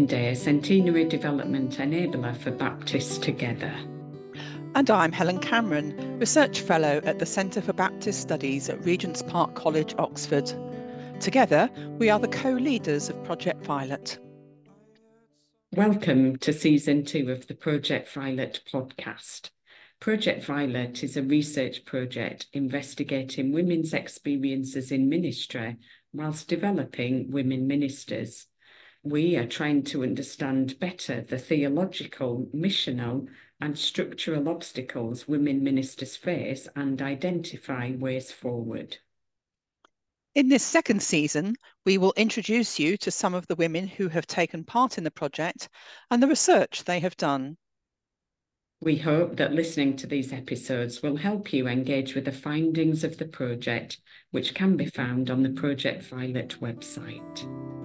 Monday, centenary development enabler for Baptists Together. And I'm Helen Cameron, Research Fellow at the Centre for Baptist Studies at Regent's Park College, Oxford. Together, we are the co-leaders of Project Violet. Welcome to Season 2 of the Project Violet podcast. Project Violet is a research project investigating women's experiences in ministry whilst developing women ministers. We are trying to understand better the theological, missional, and structural obstacles women ministers face and identify ways forward. In this second season, we will introduce you to some of the women who have taken part in the project and the research they have done. We hope that listening to these episodes will help you engage with the findings of the project, which can be found on the Project Violet website.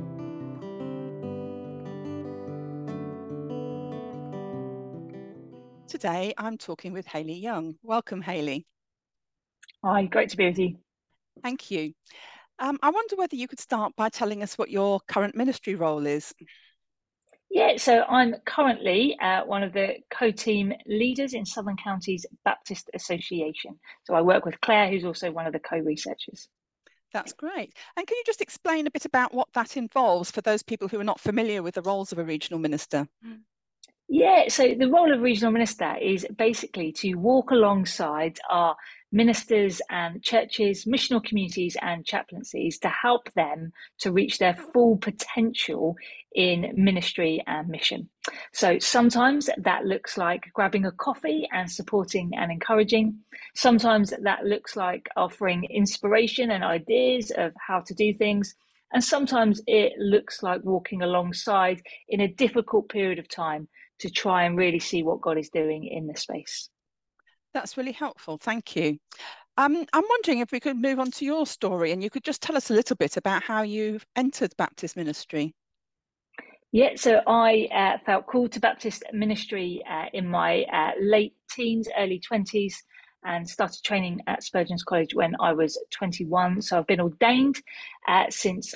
Today, I'm talking with Hayley Young. Welcome, Hayley. Hi, great to be with you. Thank you. I wonder whether you could start by telling us what your current ministry role is. Yeah, so I'm currently one of the co-team leaders in Southern Counties Baptist Association. So I work with Claire, who's also one of the co-researchers. That's great. And can you just explain a bit about what that involves for those people who are not familiar with the roles of a regional minister? Yeah, so the role of regional minister is basically to walk alongside our ministers and churches, missional communities and chaplaincies to help them to reach their full potential in ministry and mission. So sometimes that looks like grabbing a coffee and supporting and encouraging. Sometimes that looks like offering inspiration and ideas of how to do things. And sometimes it looks like walking alongside in a difficult period of time to try and really see what God is doing in the space. That's really helpful. Thank you. I'm wondering if we could move on to your story and you could just tell us a little bit about how you've entered Baptist ministry. Yeah, so I felt called to Baptist ministry in my late teens, early 20s, and started training at Spurgeon's College when I was 21. So I've been ordained since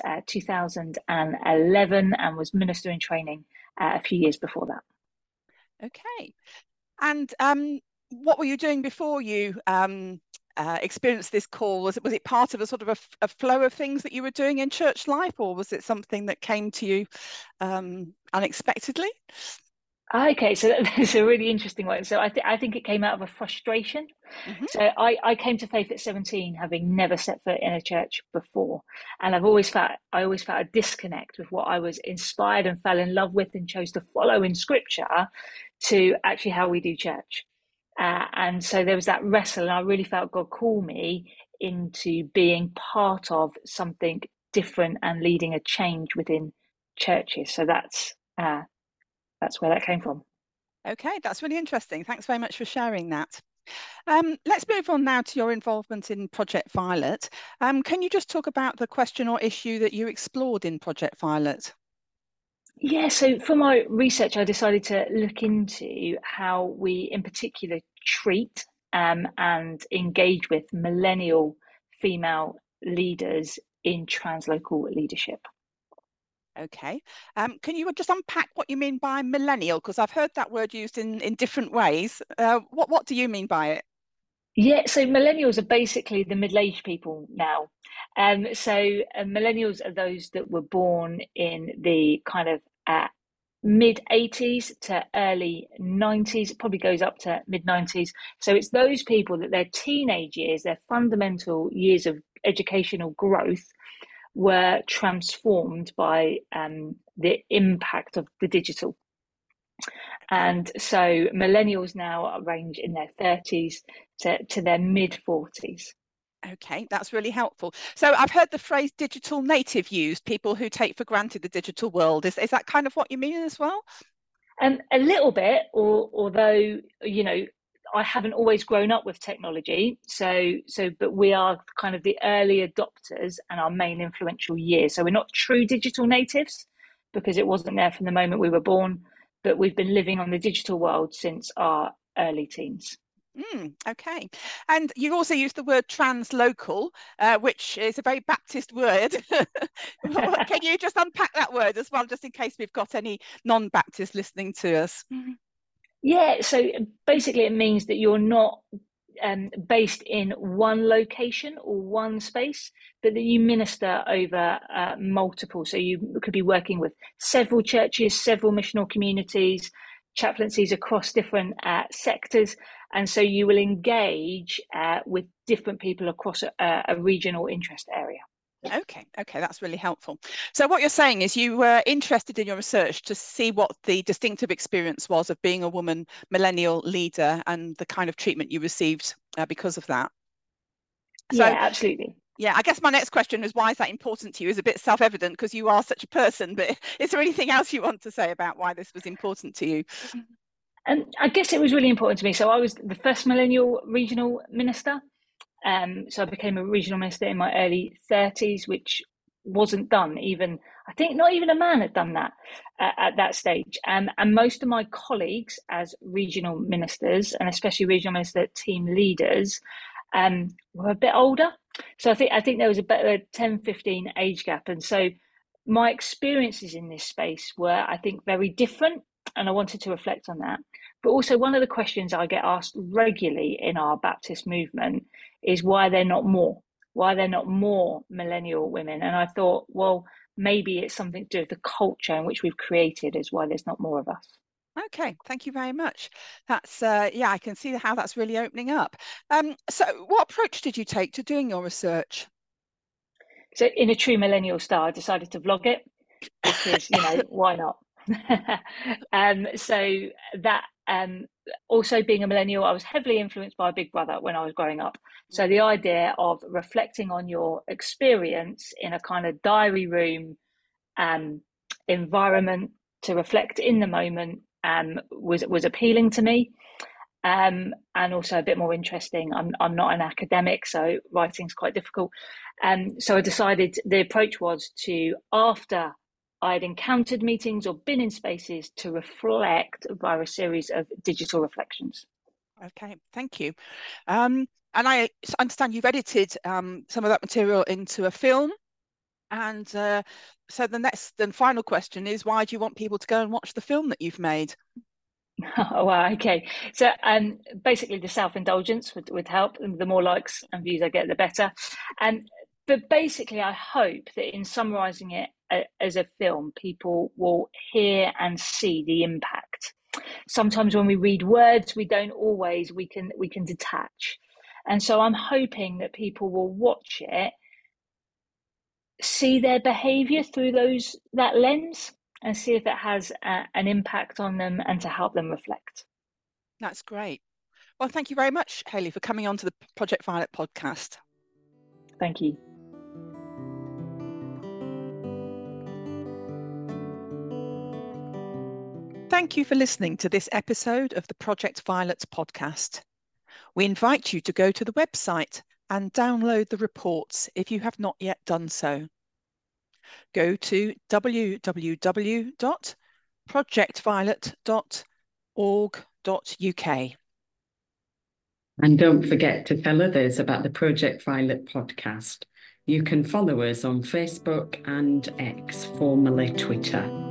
2011 and was minister in training a few years before that. Okay. And what were you doing before you experienced this call? Was it part of a sort of a flow of things that you were doing in church life, or was it something that came to you unexpectedly? Okay, so that's a really interesting one. So I think it came out of a frustration. Mm-hmm. So I came to faith at 17, having never set foot in a church before, and I always felt a disconnect with what I was inspired and fell in love with and chose to follow in Scripture to actually how we do church. And so there was that wrestle, and I really felt God call me into being part of something different and leading a change within churches. So that's where that came from. Okay, that's really interesting. Thanks very much for sharing that. Let's move on now to your involvement in Project Violet. Can you just talk about the question or issue that you explored in Project Violet? Yeah, so for my research, I decided to look into how we in particular treat and engage with millennial female leaders in translocal leadership. Okay. Can you just unpack what you mean by millennial? Because I've heard that word used in different ways. What do you mean by it? Yeah, so millennials are basically the middle-aged people now. Millennials are those that were born in the kind of mid-80s to early 90s. It probably goes up to mid-90s. So it's those people that their teenage years, their fundamental years of educational growth were transformed by the impact of the digital. And so millennials now range in their 30s to their mid-40s. Okay, that's really helpful. So I've heard the phrase digital native used, people who take for granted the digital world. Is that kind of what you mean as well? A little bit, although, you know, I haven't always grown up with technology. But we are kind of the early adopters and our main influential years. So we're not true digital natives because it wasn't there from the moment we were born, but we've been living on the digital world since our early teens. Okay. And you also used the word translocal, which is a very Baptist word. Can you just unpack that word as well, just in case we've got any non-Baptists listening to us? Yeah, so basically it means that you're not based in one location or one space, but that you minister over multiple. So you could be working with several churches, several missional communities, chaplaincies across different sectors. And so you will engage with different people across a regional interest area. Okay, that's really helpful. So what you're saying is you were interested in your research to see what the distinctive experience was of being a woman millennial leader and the kind of treatment you received because of that. So, yeah, absolutely. Yeah, I guess my next question is, why is that important to you? Is a bit self-evident because you are such a person, but is there anything else you want to say about why this was important to you? And I guess it was really important to me. So I was the first millennial regional minister. So I became a regional minister in my early 30s, which wasn't done even, I think not even a man had done that at that stage. And most of my colleagues as regional ministers, and especially regional minister team leaders, were a bit older. So I think there was a 10-15 age gap. And so my experiences in this space were, I think, very different. And I wanted to reflect on that. But also one of the questions I get asked regularly in our Baptist movement is why they're not more millennial women. And I thought, well, maybe it's something to do with the culture in which we've created is why there's not more of us. Okay, thank you very much. That's yeah, I can see how that's really opening up. So what approach did you take to doing your research? So in a true millennial style, I decided to vlog it because, why not? So that also being a millennial, I was heavily influenced by Big Brother when I was growing up. So the idea of reflecting on your experience in a kind of diary room environment to reflect in the moment was appealing to me. And also a bit more interesting. I'm not an academic, so writing's quite difficult. So I decided the approach was to, after I'd encountered meetings or been in spaces, to reflect via a series of digital reflections. Okay, thank you. And I understand you've edited some of that material into a film. And so the next and final question is, why do you want people to go and watch the film that you've made? Oh, wow, okay. So basically the self-indulgence would help. The more likes and views I get, the better. But basically, I hope that in summarising it as a film, people will hear and see the impact. Sometimes when we read words, we can detach. And so I'm hoping that people will watch it, see their behaviour through that lens, and see if it has an impact on them and to help them reflect. That's great. Well, thank you very much, Hayley, for coming on to the Project Violet podcast. Thank you. Thank you for listening to this episode of the Project Violet podcast. We invite you to go to the website and download the reports if you have not yet done so. Go to www.projectviolet.org.uk. And don't forget to tell others about the Project Violet podcast. You can follow us on Facebook and X, formerly Twitter.